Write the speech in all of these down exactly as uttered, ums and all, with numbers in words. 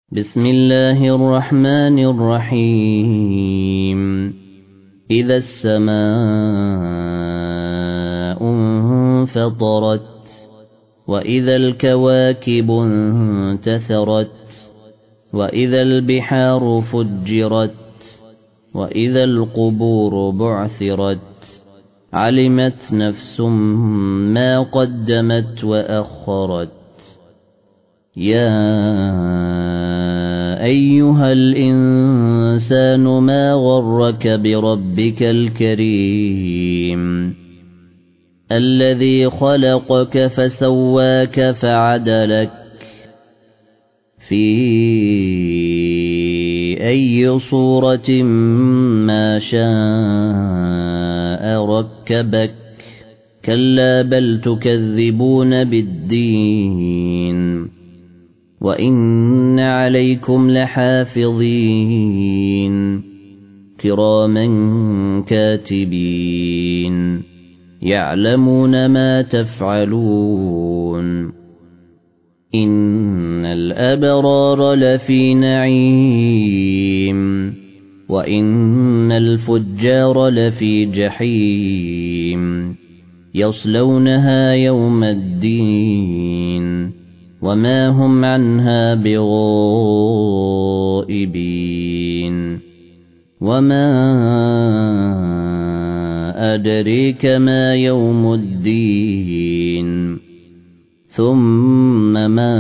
بسم الله الرحمن الرحيم إذا السماء انفطرت وإذا الكواكب انتثرت وإذا البحار فجرت وإذا القبور بعثرت علمت نفس ما قدمت وأخرت يا أيها الإنسان ما غرك بربك الكريم الذي خلقك فسواك فعدلك في أي صورة ما شاء ركبك كلا بل تكذبون بالدين وإن عليكم لحافظين كراما كاتبين يعلمون ما تفعلون إن الأبرار لفي نعيم وإن الفجار لفي جحيم يصلونها يوم الدين وما هم عنها بغائبين وما أدريك ما يوم الدين ثم ما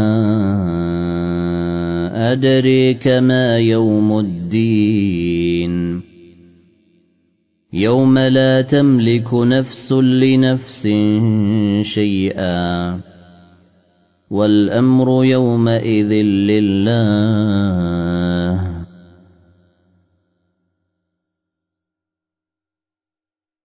أدريك ما يوم الدين يوم لا تملك نفس لنفس شيئا والأمر يومئذ لله